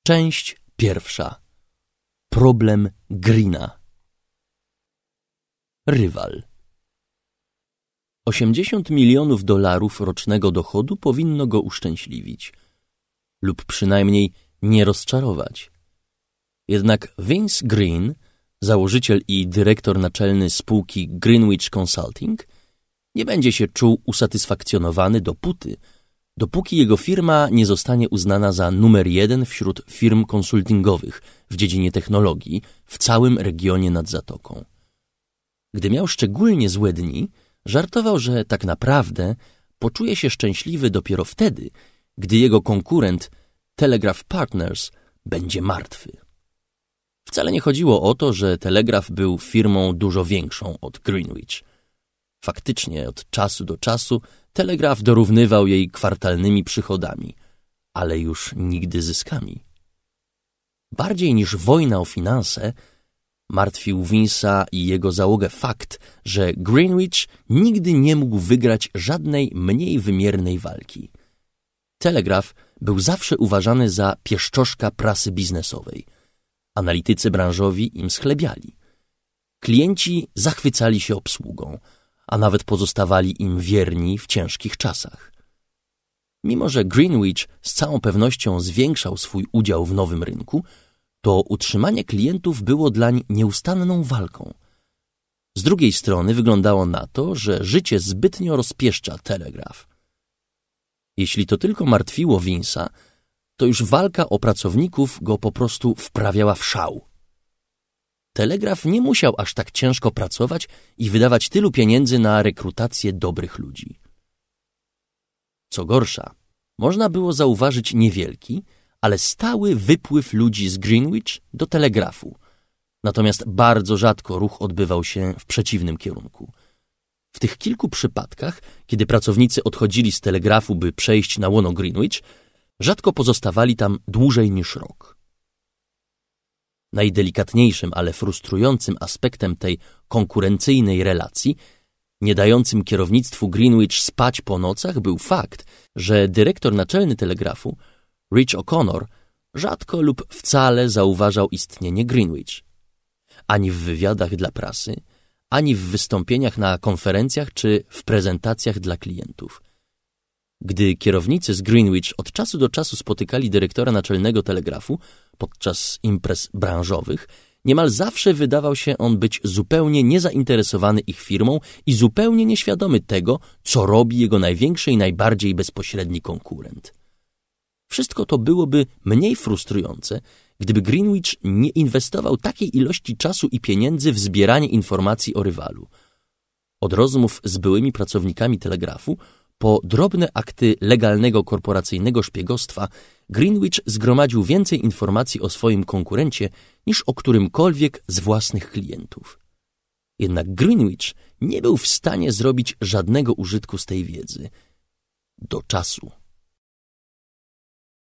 Część pierwsza. Problem Greena. Rywal. 80 milionów dolarów rocznego dochodu powinno go uszczęśliwić. Lub przynajmniej nie rozczarować. Jednak Vince Green, założyciel i dyrektor naczelny spółki Greenwich Consulting, nie będzie się czuł usatysfakcjonowany dopóki jego firma nie zostanie uznana za numer 1 wśród firm konsultingowych w dziedzinie technologii w całym regionie nad Zatoką. Gdy miał szczególnie złe dni, żartował, że tak naprawdę poczuje się szczęśliwy dopiero wtedy, gdy jego konkurent Telegraph Partners będzie martwy. Wcale nie chodziło o to, że Telegraph był firmą dużo większą od Greenwich. Faktycznie od czasu do czasu Telegraph dorównywał jej kwartalnymi przychodami, ale już nigdy zyskami. Bardziej niż wojna o finanse martwił Vince'a i jego załogę fakt, że Greenwich nigdy nie mógł wygrać żadnej mniej wymiernej walki. Telegraph był zawsze uważany za pieszczoszka prasy biznesowej. Analitycy branżowi im schlebiali. Klienci zachwycali się obsługą, a nawet pozostawali im wierni w ciężkich czasach. Mimo że Greenwich z całą pewnością zwiększał swój udział w nowym rynku, to utrzymanie klientów było dlań nieustanną walką. Z drugiej strony wyglądało na to, że życie zbytnio rozpieszcza Telegraph. Jeśli to tylko martwiło Vince'a, to już walka o pracowników go po prostu wprawiała w szał. Telegraph nie musiał aż tak ciężko pracować i wydawać tylu pieniędzy na rekrutację dobrych ludzi. Co gorsza, można było zauważyć niewielki, ale stały wypływ ludzi z Greenwich do Telegraphu. Natomiast bardzo rzadko ruch odbywał się w przeciwnym kierunku. W tych kilku przypadkach, kiedy pracownicy odchodzili z Telegraphu, by przejść na łono Greenwich, rzadko pozostawali tam dłużej niż rok. Najdelikatniejszym, ale frustrującym aspektem tej konkurencyjnej relacji, nie dającym kierownictwu Greenwich spać po nocach, był fakt, że dyrektor naczelny Telegraphu, Rich O'Connor, rzadko lub wcale zauważał istnienie Greenwich. Ani w wywiadach dla prasy, ani w wystąpieniach na konferencjach czy w prezentacjach dla klientów. Gdy kierownicy z Greenwich od czasu do czasu spotykali dyrektora naczelnego Telegraphu podczas imprez branżowych, niemal zawsze wydawał się on być zupełnie niezainteresowany ich firmą i zupełnie nieświadomy tego, co robi jego największy i najbardziej bezpośredni konkurent. Wszystko to byłoby mniej frustrujące, gdyby Greenwich nie inwestował takiej ilości czasu i pieniędzy w zbieranie informacji o rywalu. Od rozmów z byłymi pracownikami Telegraphu po drobne akty legalnego korporacyjnego szpiegostwa Greenwich zgromadził więcej informacji o swoim konkurencie niż o którymkolwiek z własnych klientów. Jednak Greenwich nie był w stanie zrobić żadnego użytku z tej wiedzy. Do czasu.